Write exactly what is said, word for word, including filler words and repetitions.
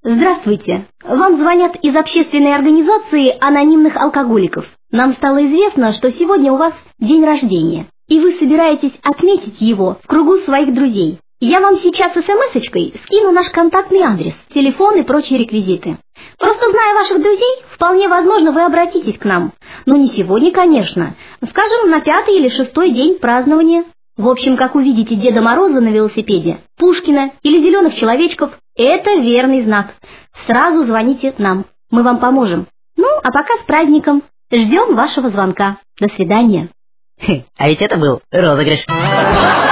Здравствуйте. Вам звонят из общественной организации анонимных алкоголиков. Нам стало известно, что сегодня у вас день рождения, и вы собираетесь отметить его в кругу своих друзей. Я вам сейчас смс-очкой скину наш контактный адрес, телефон и прочие реквизиты. Просто зная ваших друзей, вполне возможно, вы обратитесь к нам. Но не сегодня, конечно. Скажем, на пятый или шестой день празднования. В общем, как увидите Деда Мороза на велосипеде, Пушкина или зеленых человечков, это верный знак. Сразу звоните нам, мы вам поможем. Ну, а пока с праздником. Ждем вашего звонка. До свидания. А ведь это был розыгрыш.